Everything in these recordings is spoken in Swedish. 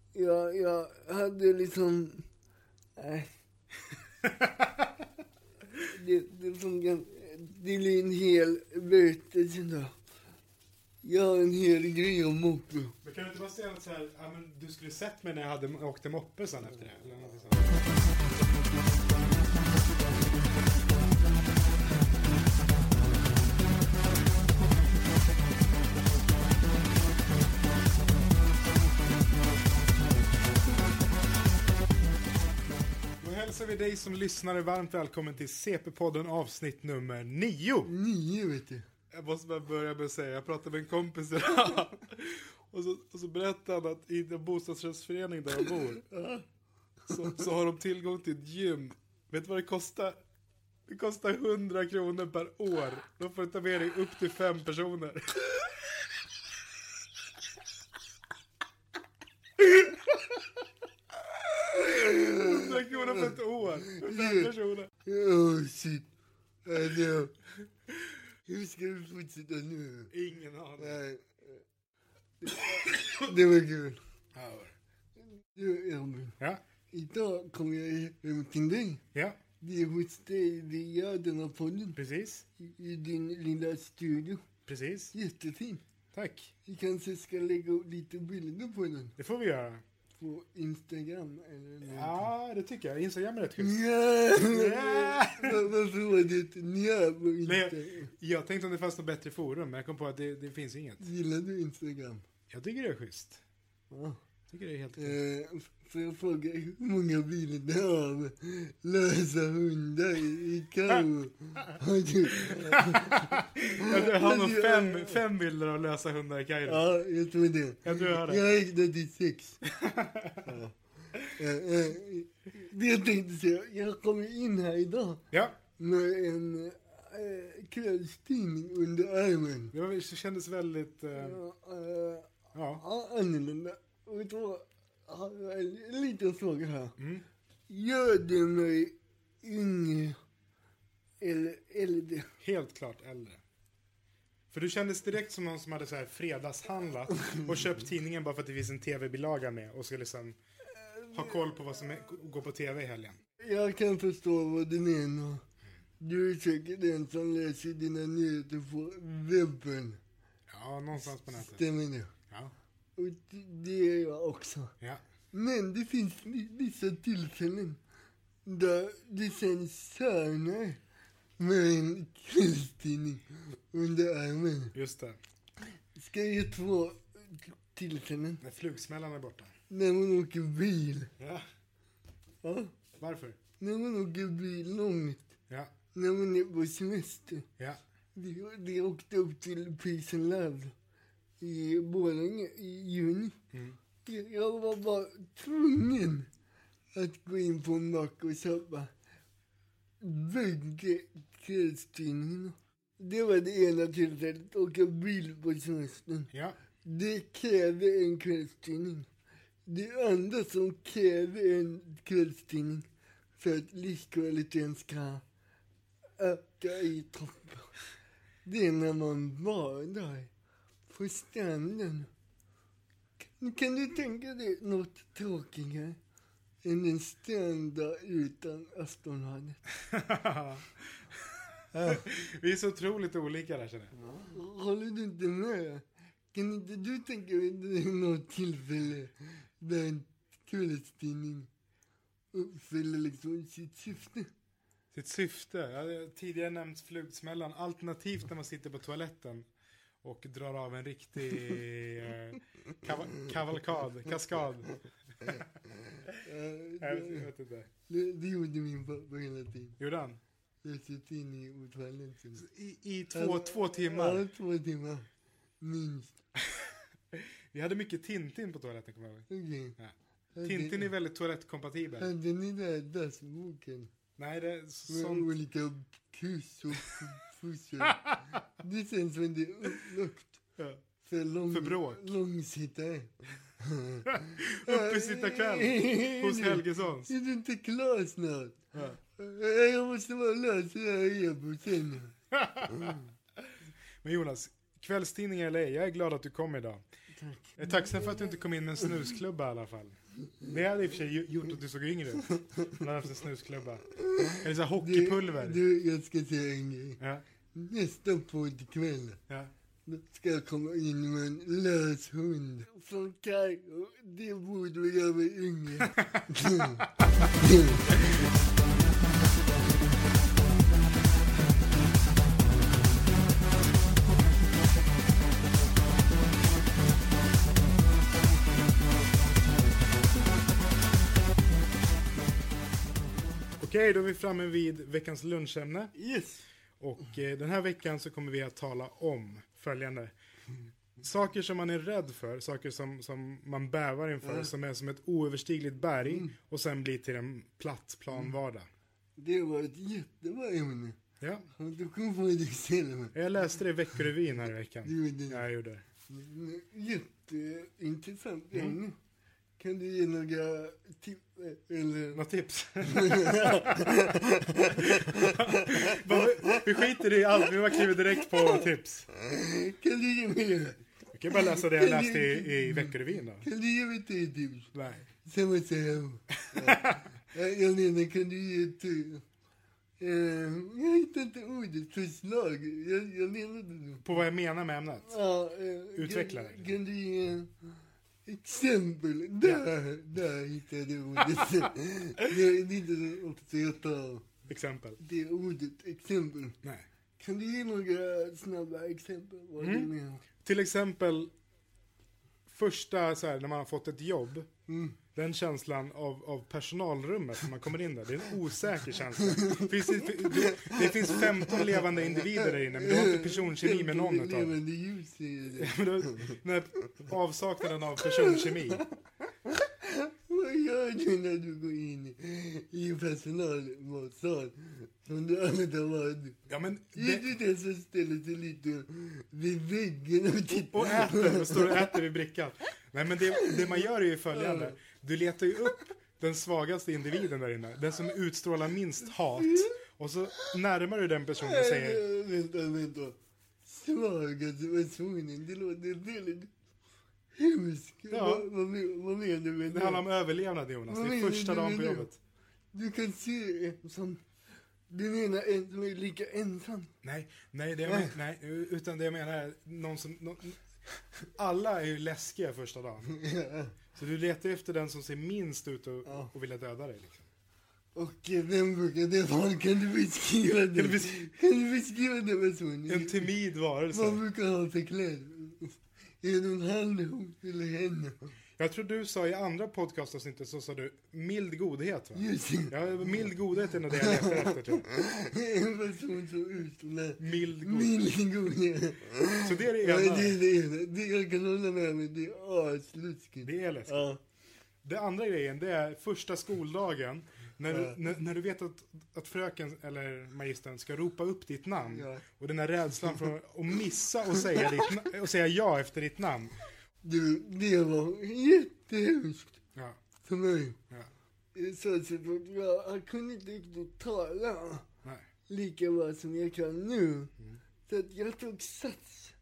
jag hade liksom... Nej. Det funkar. Det är en hel berättelse då. Jag har en hel grej om moppe. Men kan du inte bara säga något så här, ja, men du skulle sett mig när jag åkte moppe sen efter det? Eller något sånt. Då hälsar vi dig som lyssnare varmt välkommen till CP-podden avsnitt nummer 9. 9 vet du. Jag måste bara börja med att säga, jag pratade med en kompis idag. och så berättade han att i en bostadsrättsförening där jag bor så har de tillgång till ett gym. Vet du vad det kostar? Det kostar 100 kronor per år. Då får du ta med dig upp till 5 personer. Kronor för ett år. För 5 personer. Oh shit. Alltså, hur ska vi fortsätta nu? Ingen aning. Nej. Det var kul. Ja. Du, Elmer. Ja. Idag kommer jag hem till dig. Ja. Det är hos dig vi gör den här podden. Precis. I din lilla studio. Precis. Jättefin. Tack. Vi kanske ska lägga upp lite bilder på den. Det får vi göra. På Instagram eller något. Ja, det tycker jag. Instagram är rätt schysst. Varför var det ett nja på Instagram? Jag tänkte om det fanns något bättre forum, men jag kom på att det finns inget. Gillar du Instagram? Jag tycker det är schysst. Ja. Jag tycker det är helt schysst. Får jag fråga hur många bilder av lösa hundar i Karo har du? Jag har nog 5 bilder av lösa hundar i Kairo. Ja, jag tror det. Jag tror jag har det. Jag räknade till 6. Ja. Det jag tänkte säga, jag kommer in här idag med en kvällstidning under armen. Det kändes väldigt... annorlunda. Och då har jag en liten fråga här. Mm. Gör du mig yngre eller äldre? Helt klart äldre. För du kändes direkt som någon som hade så här fredagshandlat och köpt tidningen bara för att det finns en tv-bilaga med och ska liksom ha koll på vad som går på tv i helgen. Jag kan förstå vad du menar. Du är säkert den som läser dina nyheter på webben. Ja, någonstans på nätet. Stämmer det? Ja. Och det är jag också. Ja. Men det finns vissa tillfällen där det känns sönare med en kvällstidning under armen. Just det. Ska jag ge 2 tillfällen? När flugsmällan är borta. När man åker bil. Ja. Ja. Varför? När man åker bil långt. Ja. När man är på semester. Ja. Vi åkte upp till Peace and Love i Borlänge i juni. Mm. Jag var bara tvungen att gå in på en mack och köpa bägge kvällstidningarna. Det var det ena tillfället, åka bil på semestern. Ja. Det kräver en kvällstidning. Det andra som kräver en kvällstidning för att livskvaliteten ska öka i toppen. Det är när man badar på stranden. Kan du tänka dig något tråkigare än en strand utan Aftonbladet? Vi är så otroligt olika där, känner jag. Håller du inte med? Kan inte du tänka dig något tillfälle där en kvällstidning uppfyller liksom sitt syfte? Sitt syfte? Jag har tidigare nämnt flugsmällan. Alternativt när man sitter på toaletten och drar av en riktig kaskad. Jag vet inte. Det gjorde min pappa hela tiden. Gjorde han? Jag sitter inne i toaletten. I 2 timmar? Ja, 2 timmar. Minst. Vi hade mycket Tintin på toaletten, kommer jag ihåg. Okej. Ja. Tintin är väldigt toalettkompatibel. Hade ni där dassboken? Nej, det är med sånt. olika kuss och pussar. Det känns som det är upplukt. Ja. För bråk. Långsittare. Uppesittarkväll hos Helgesons. Är du inte klar snart? Ja. Jag måste bara lösa det här e-boken. Men Jonas, kvällstidningar eller ej, jag är glad att du kom idag. tack. Jag är tacksam för att du inte kom in med en snusklubba i alla fall. Det hade i och för sig gjort att du såg yngre ut. Man hade haft en snusklubba. Eller så här hockeypulver. Jag ska säga en grej. Ja. Nästa podd ikväll. Ja. Då ska jag komma in med en lös hund. Från Kaj. Det borde jag vara yngre. Okej, då är vi framme vid veckans lunchämne. Yes. Och den här veckan så kommer vi att tala om följande. Saker som man är rädd för, saker som man bävar inför, som är som ett oöverstigligt berg och sen blir till en platt plan vardag. Det var ett jättebra ämne. Ja. Du kommer få ett exempel. Jag läste det i Veckorevyn här i veckan. Du gjorde det. Ja, jag gjorde det. Jätteintressant ämne. Kan du ge några tips? Eller? Några tips? Vi skiter i allt, vi bara kliver direkt på tips. Kan du ge mig? Jag kan bara läsa det jag läste i Veckorevyn då. Kan du ge mig 3 tips? Nej. Samma säger jag menar, kan du ge ett... jag hittar inte ordet förslag. Jag menar det. På vad jag menar med ämnet? Ja, Utveckla det. Kan du ge exempel? Där hittade jag ordet. Det är inte så ofta jag tar Exempel. det ordet exempel. Nej. Kan du ge några snabba exempel? Vad du menar? Till exempel första så här, när man har fått ett jobb. Den känslan av personalrummet när man kommer in där. Det är en osäker känsla. Det finns 15 levande individer där inne, men du har inte personkemi med någon av dem. Levande ljus säger det. Den här avsaknaden av personkemi. Vad gör du när du går in i personalmatsal som du aldrig har varit? Ja, men Är du den som ställer sig lite vid väggen och tittar? och äter, och står och äter vid brickan. Nej, men det man gör är ju följande. Du letar ju upp den svagaste individen där inne. Den som utstrålar minst hat. Och så närmar du den personen och säger... Vänta. Svagaste personen, det låter väldigt hemskt. Ja. Vad menar du med Det handlar om överlevnad, Jonas. Det är första dagen på jobbet. Du kan se en som... Du menar en som är lika ensam? Nej, utan det jag menar är någon som... alla är ju läskiga första dagen. Ja. Så du letar efter den som ser minst ut och vill döda dig. Liksom. Och vem brukar det vara? Kan du beskriva det? Kan du beskriva den personen? En timid varelse. Vad brukar han ha för kläder? Är det en han eller henne? Jag tror du sa i andra podcastavsnittet så sa du mild godhet, va? Just det. Ja, mild godhet är nog det jag letar efter, tror jag. En person som utstrålar Mild godhet. Så det är det ena. Ja, det är det. Jag kan hålla med mig. Det är asluskigt. Det är läskigt. Ja. Det andra grejen, det är första skoldagen. När du vet att fröken eller magistern ska ropa upp ditt namn. Ja. Och den här rädslan för att missa och säga ja efter ditt namn. Du, det var jättehemskt Ja. för mig. Ja. Så jag kunde inte riktigt tala Nej. lika bra som jag kan nu. Så att jag tog sats.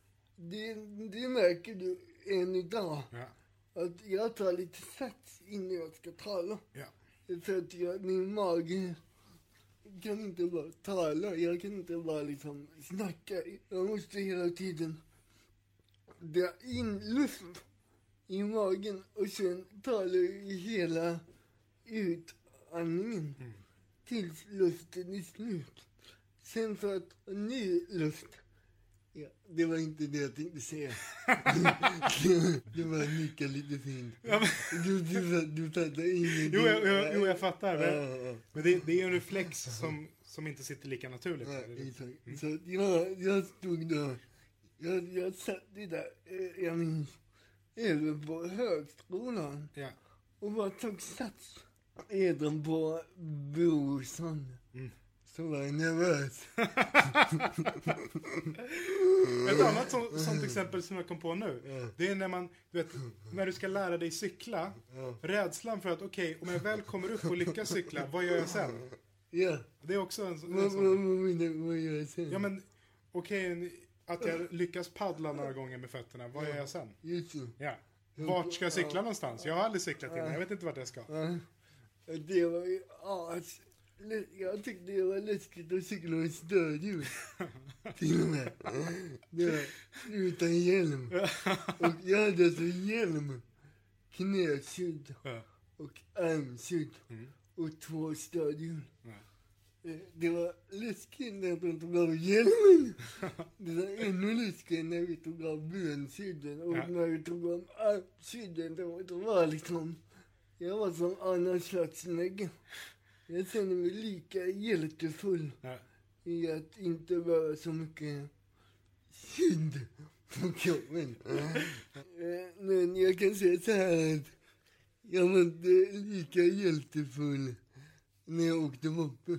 Det märker du än idag. Ja. Att jag tar lite sats innan jag ska tala. Ja. För att min mage kan inte bara tala. Jag kan inte bara liksom snacka. Jag måste hela tiden dra in luft i magen och sen tala i hela utandningen tills luften är slut. Sen för att ny luft. Ja, det var inte det jag tänkte säga. Det var nicka lite fint. Ja, men... Du fattar ingenting. Jo, jag fattar. Men det är en reflex som inte sitter lika naturligt. Ja, exakt. Så jag stod där. Jag satt där, jag minns, även på högskolan. Ja. Och bara tog sats. Även på brorsan. Så var jag nervös. Ett annat sånt exempel som jag kom på nu. Det är när du ska lära dig cykla. Rädslan för att om jag väl kommer upp och lyckas cykla, vad gör jag sen? Ja. Det är också en sån. Vad gör jag sen? Ja, men att jag lyckas paddla några gånger med fötterna. Vad gör jag sen? Just det. Ja. Vart ska jag cykla någonstans? Jag har aldrig cyklat innan. Jag vet inte vart jag ska. Ja. Det var ju jag tyckte det var läskigt att cykla med stödhjul. Till och med. Det var utan hjälm. Och jag hade alltså hjälm, knäskydd och armskydd och 2 stödhjul. Det var läskigt när de tog av hjälmen. Det var ännu läskigt när vi tog av benskydden. Och när vi tog av armskydden, då var liksom... Jag var som Arnold Schwarzenegger. Jag känner mig lika hjältefull i att inte vara så mycket skydd på kroppen. Men jag kan säga så här att jag var inte lika hjältefull när jag åkte moppe.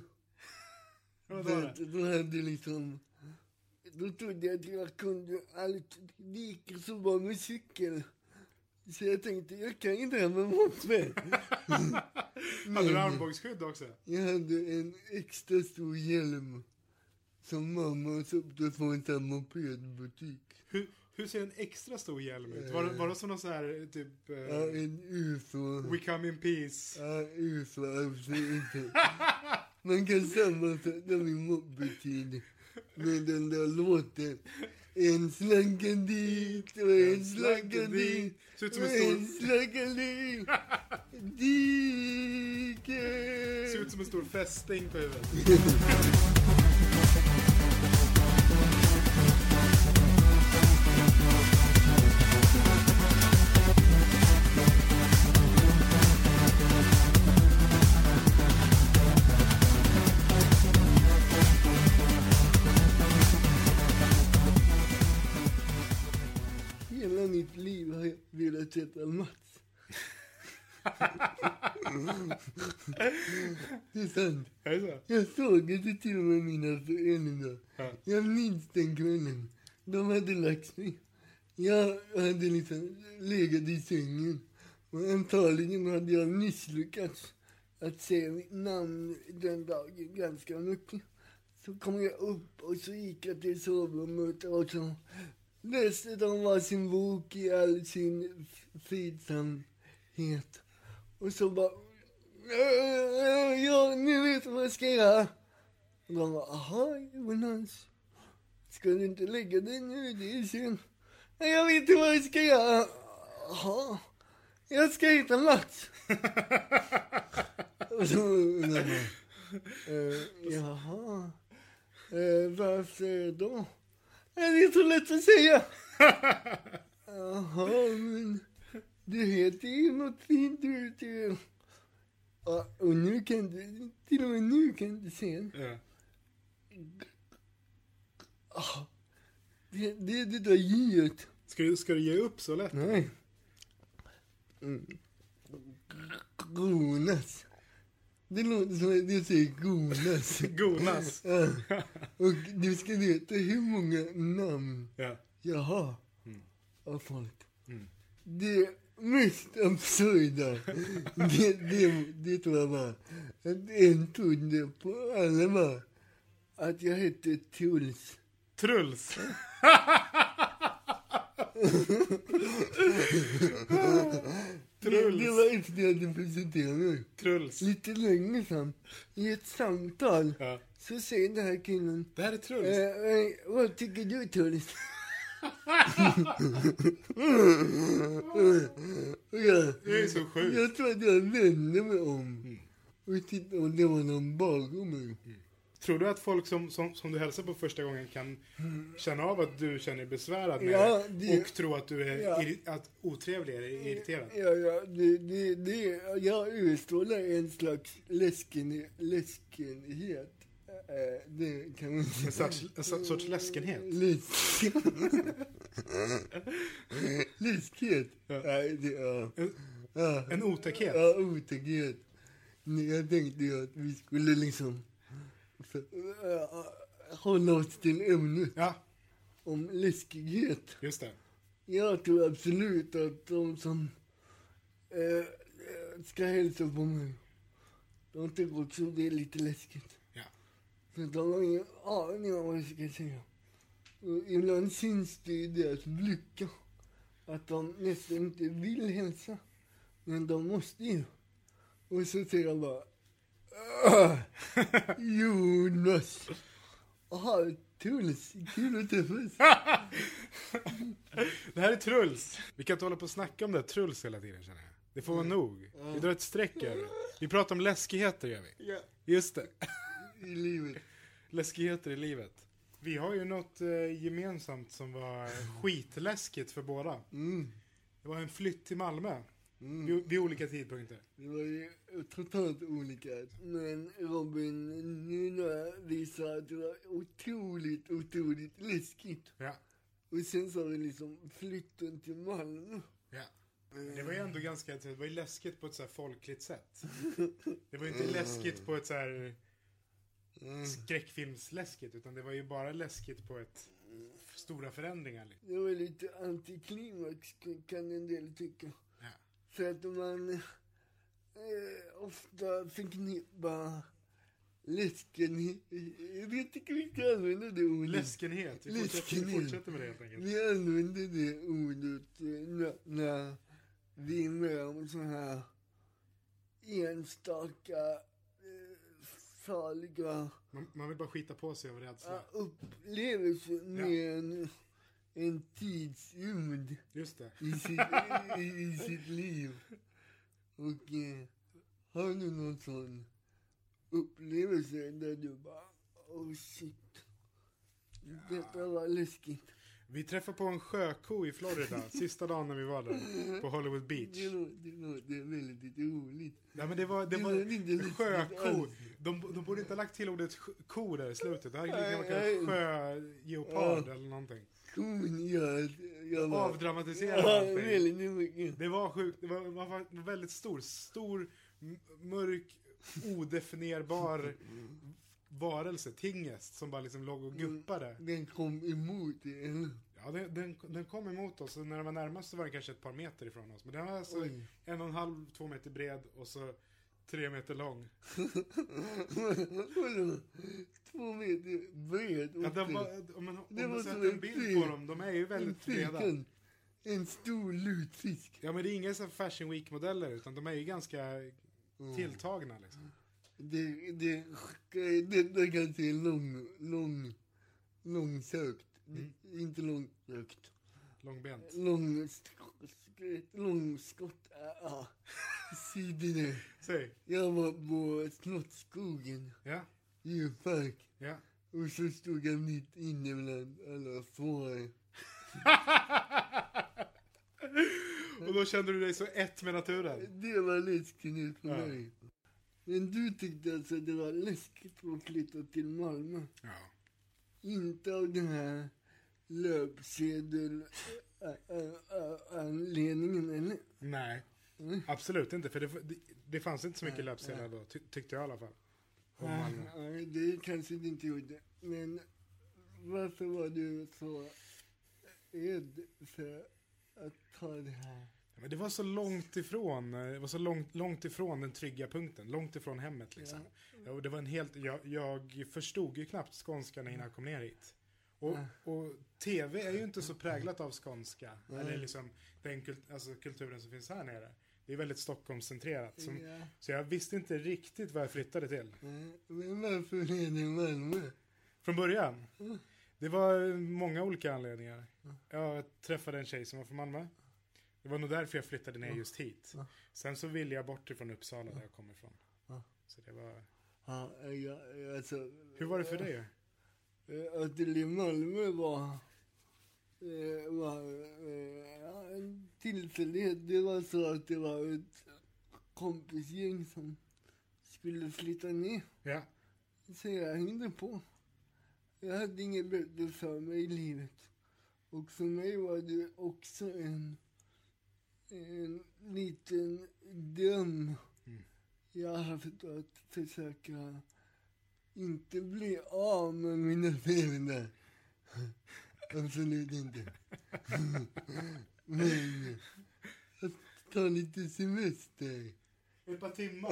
Då hade liksom... Då trodde jag att jag kunde allt. Det gick så bra med cykel. Så jag tänkte, jag kan inte ha med moppe. Hade du armbågsskydd också? Jag hade en extra stor hjälm som mamma köpte från en mopedbutik. Hur ser en extra stor hjälm ut? Var det som någon så här typ... Ja, en UFO. We come in peace. Ja, UFO, absolut. Man kan sammanfatta min moppetid med den där låten. En slanka dit och en slanka dit och en slanka dit. Dike. Ser ut som en stor fästing på huvudet. Hela mitt liv har jag velat heta Mats. Det är sant. Är det så? Jag såg det till och med mina föräldrar. Jag minns den kvällen. De hade lagt sig. Jag hade liksom legat i sängen. Och antagligen hade jag misslyckats att säga mitt namn den dagen ganska mycket. Så kom jag upp och så gick jag till sovrummet och så läste de varsin bok i all sin fridsamhet. Och så bara, ja, nu vet vad jag ska göra. Och de bara, aha, Jonas, ska du inte lägga dig nu, det är synd. Jag vet inte vad jag ska göra. Aha, jag ska hitta Mats. Och så undrar man, jaha, varför då? Det är så lätt att säga. Jaha, men det heter ju något fint ut. Ja, och nu kan du, till och med nu kan du se den. Ja. Det där ljudet. Ska du ge upp så lätt? Nej. Gonas. Det låter som att du säger Gonas. Gonas. Ja. Och du ska veta hur många namn jag har av folk. Det mest absurda, det tror jag var att en trodde på alla var att jag hette Truls. Truls? Det var efter jag hade presenterat mig. Truls. Lite längre fram, i ett samtal, så säger den här killen... Det här är Truls. Vad tycker du, Truls? Det är så sjukt. Jag tror att jag vände mig om och tittade om det var någon bakom mig. Tror du att folk som du hälsar på första gången kan känna av att du känner dig besvärad med och tro att du är att otrevlig eller irriterad? Jag utstrålar en slags läskenhet. Det kan man säga. En sorts läskenhet? Läskhet. En otäckhet? Ja, otäckhet. Jag tänkte ju att vi skulle liksom hålla oss till ämnet om läskighet. Just det. Jag tror absolut att de som ska hälsa på mig, de tycker också det är lite läskigt. Så de har ingen aning om vad jag ska säga. Och ibland syns det i deras blickar att de nästan inte vill hälsa. Men de måste ju. Och så säger de bara Jonas. Aha, Truls. Kul att träffas. Det här är Truls. Vi kan inte hålla på och snacka om det här Truls hela tiden, känner jag. Det får vara nog. Vi drar ett streck över det. Vi pratar om läskigheter, gör vi. Ja. Just det. I livet. Läskigheter i livet. Vi har ju något gemensamt som var skitläskigt för båda. Det var en flytt till Malmö. Vid olika tidpunkter. Det var ju totalt olika. Men Robin, nu när jag visar att det var otroligt läskigt. Ja. Och sen så har vi liksom flytten till Malmö. Ja. Det var ju ändå ganska, det var ju läskigt på ett så här folkligt sätt. Det var ju inte läskigt på ett så här skräckfilmsläskigt, utan det var ju bara läskigt på ett stora förändringar. Liksom. Det var lite antiklimax kan en del tycka. Ja. För att man ofta förknippar läskenhet. Jag vet inte vi ska använda det ordet. Läskenhet. Vi fortsätter med det helt enkelt. Vi använder det ordet när vi är med om så här enstaka farliga Man vill bara skita på sig av rädsla. upplevelser med en tidsrymd. Just det. I sitt liv. Och har du någon sån upplevelse där du bara, oh shit, detta var läskigt. Vi träffade på en sjöko i Florida sista dagen när vi var där på Hollywood Beach. Det är väldigt roligt. Ja, men det var inte sjöko. De borde inte ha lagt till ordet ko där i slutet. Det här är lika mycket sjögeopard eller någonting. Kon gör avdramatiserad. Väldigt mycket. Det var sjukt. Det var väldigt stor, mörk, odefinierbar varelse, tingest, som bara liksom låg och guppade. Den kom emot det, eller? Ja, den kom emot oss, och när den var närmast så var den kanske ett par meter ifrån oss. Men den var alltså 1,5-2 meter bred och så 3 meter lång. 2 meter bred. Ja, om man sätter en bild på dem, de är ju väldigt breda. En stor lutfisk. Ja, men det är inga så Fashion Week-modeller, utan de är ju ganska tilltagna liksom. Det kan se långsökt. Inte långsökt. Långbent. Långskott. Sidor. Säg. Jag var på Slottsskogen. Ja. Djurpark. Ja. Och så stod jag mitt inne bland alla får. Och då kände du dig så ett med naturen. Det var läskigt för mig. Men du tyckte alltså det var läskigt att flytta till Malmö. Ja. Inte av den här löpsedel-anledningen, eller? Nej, absolut inte. För det fanns inte så mycket löpsedlar då, tyckte jag i alla fall. Nej, det kanske det inte gjorde. Men varför var du så rädd för att ta det här? Men det var så långt ifrån den trygga punkten, långt ifrån hemmet liksom. Ja, och det var jag förstod ju knappt skånska innan jag kom ner hit. Och tv är ju inte så präglat av skånska, eller liksom den kulturen som finns här nere. Det är väldigt Stockholmscentrerat. Så jag visste inte riktigt vad jag flyttade till. Men varför är det Malmö? Från början? Det var många olika anledningar. Jag träffade en tjej som var från Malmö. Det var nog därför jag flyttade ner just hit. Sen så ville jag bort ifrån Uppsala där jag kommer ifrån. Så det var... Alltså, hur var det för dig? Att det i Malmö var en tillfällighet. Det var så att det var ett kompisgäng som skulle flytta ner. Ja. Så jag hängde på. Jag hade inget bättre för mig i livet. Och för mig var det också en liten dröm jag har haft att försöka inte bli av med mina föräldrar. Absolut inte. Men att ta lite semester. Ett par timmar.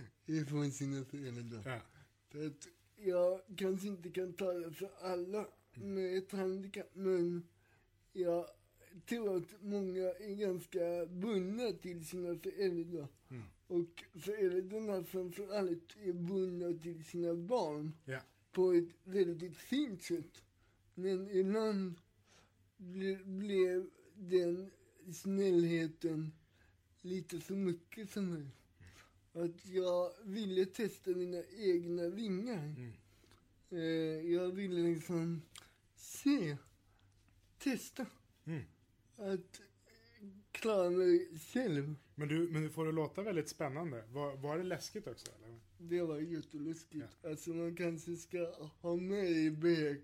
Ifrån sina föräldrar. Ja. För att jag kanske inte kan tala för alla. med ett handikapp, men jag tror att många är ganska bundna till sina föräldrar. Och föräldrarna framförallt är bundna till sina barn på ett väldigt fint sätt. Men ibland blev den snällheten lite för mycket för mig. Att jag ville testa mina egna vingar. Jag ville liksom testa att klara mig själv. Men du får det låta väldigt spännande. Var det läskigt också? Eller? Det var jätteläskigt. Ja. Alltså man kanske ska ha med i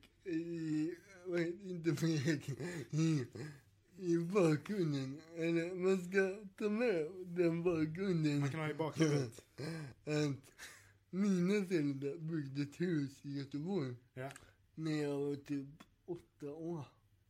bakgrunden. Eller man ska ta med den bakgrunden. Man kan ha i bakhuvudet. Att mina föräldrar byggde ett hus i Göteborg. Ja. När jag var typ 8 år.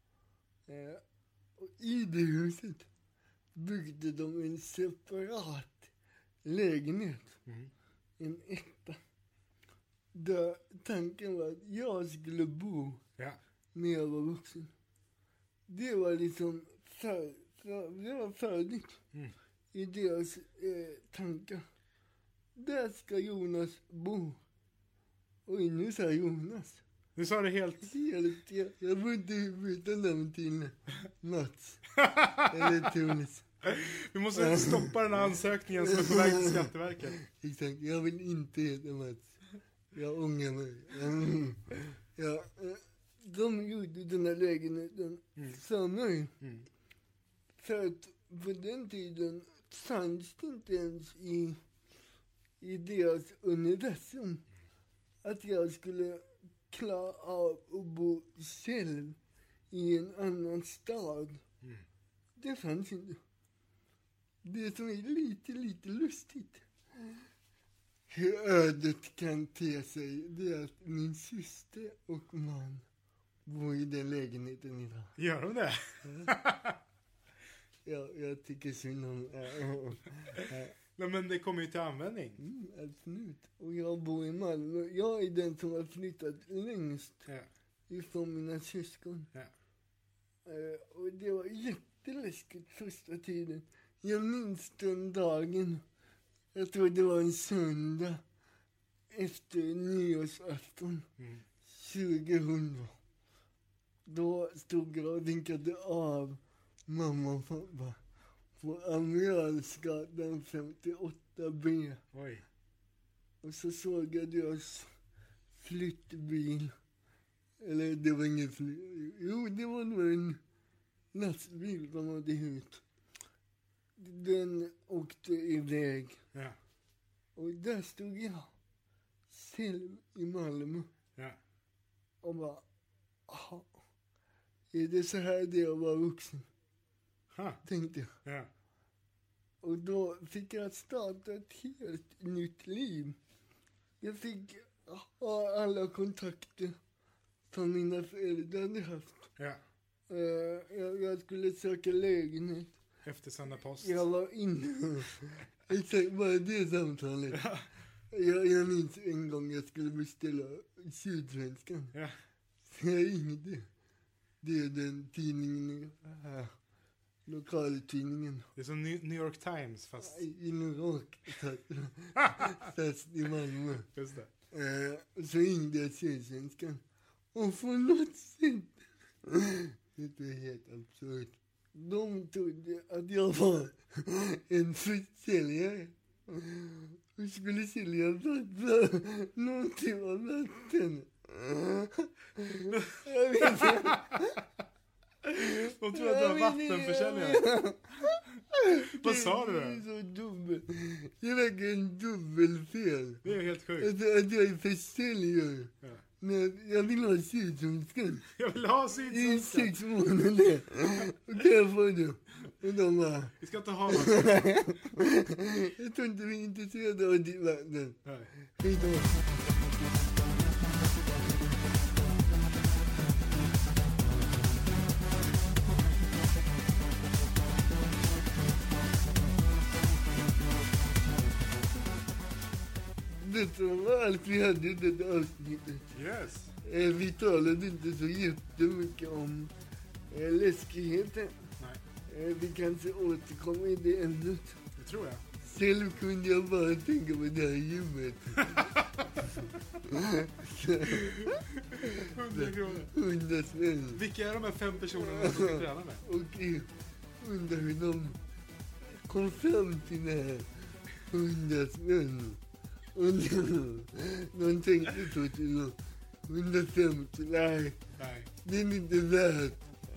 Och i det huset byggde de en separat lägenhet. En etta. Där tanken var att jag skulle bo när jag var vuxen. Det var liksom det var färdigt i deras tankar. Där ska Jonas bo. Och nu sa Jonas. Du sa det helt... Jag får inte byta namn till Mats. Eller Tunis. Vi måste stoppa den här ansökningen som är på väg till Skatteverket. Exakt, jag vill inte heta Mats. Jag ångrar mig. De gjorde den här lägenheten för mig. För att på den tiden fanns det inte ens i deras universum att jag skulle klara av att bo själv i en annan stad. Det fanns inte. Det som är lite lustigt hur ödet kan te sig, det är att min syster och man bor i den lägenheten idag. Gör de det? Ja, jag tycker synd om... Nej, men det kommer ju till användning. Absolut. Och jag bor i Malmö. Jag är den som har flyttat längst ifrån mina syskon. Och det var jätteläskigt första tiden. Jag minns den dagen. Jag tror det var en söndag efter nyårsafton 2000. Då stod jag och vinkade av mamma och pappa på Amiralsgatan 58B. Oj. Och så såg jag deras flyttbil. Eller det var ingen flytt. Jo, det var nog en lastbil de hade hyrt. Den åkte iväg. Ja. Och där stod jag själv i Malmö. Ja. Och bara, aha, är det så här det var vuxen? Tänkte jag. Ja. Och då fick jag starta ett helt nytt liv. Jag fick ha alla kontakter som mina föräldrar hade haft. Ja. Jag skulle söka lägenhet. Efter sända post. Jag var inne. Exakt, bara det samtalet. Ja. Jag minns en gång jag skulle beställa Sydsvenskan. Ja. Så jag ringde. Det är den tidningen, lokaltidningen. Det är som New York Times fast... I New York, fast i Malmö. Just det. Så ringde jag Sydsvenskan. Och på något sätt, det är helt absurt. De trodde att jag var en försäljare. Och skulle sälja någonting av vatten. Jag vet inte. De tror att du var vattenförsäljare. Vad sa du då? Det är så dubbel. Det är verkligen dubbelfel. Det är helt sjukt. Att jag är försäljare. Ja. Men jag vill ha Sydsvenskan. Jag vill ha Sydsvenskan. I 6 månader. Och kan jag få det? Och de bara... Vi ska inte ha vatten. Jag tror inte vi är intresserade av ditt vatten. Nej. Hej då. Det var allt vi hade i det avsnittet. Yes. Vi talade inte så jättemycket om läskigheter. Nej, Vi kanske återkommer i det ämnet. det tror jag. Själv kunde jag bara tänka på det här gymmet. 100 kronor. 100 spänn. Vilka är de här 5 personerna som ska träna med? Och undrar hur de kom fram till det här 100 spänn. Och de tänkte så till 150, nej, Nej. det är inte värt.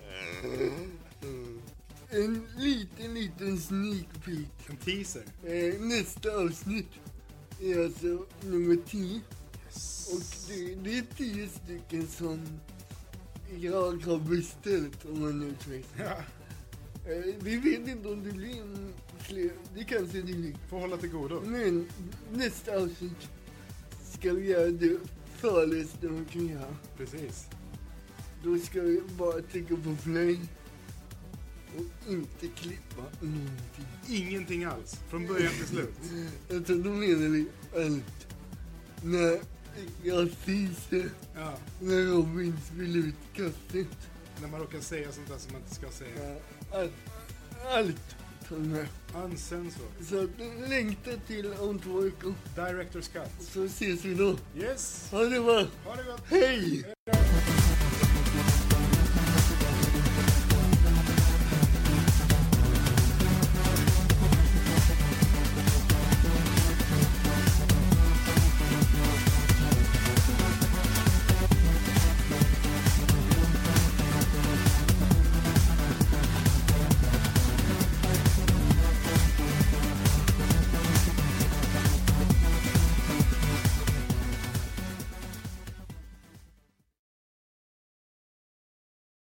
En liten sneak peek. En teaser. Nästa avsnitt är alltså nummer 10. Och det är 10 stycken som jag har beställt, om man nu säger. Ja, Vi vet inte om det blir fler, det kanske det blir. får hålla till godo. Men nästa avsnitt ska vi göra det farligaste man kan göra. Precis. Då ska vi bara trycka på play och inte klippa någonting. Ingenting alls. Från början till slut. Alltså då menar vi allt. När jag fiser, Ja. när Robin spelar ut kastet. När man råkar säga sånt där som man inte ska säga. Allt tar med. Unsensor. Så längta till om 2 veckor. Director's cut. Så ses vi då. Yes. Ha det bra. Ha det gott. Hej! Hej.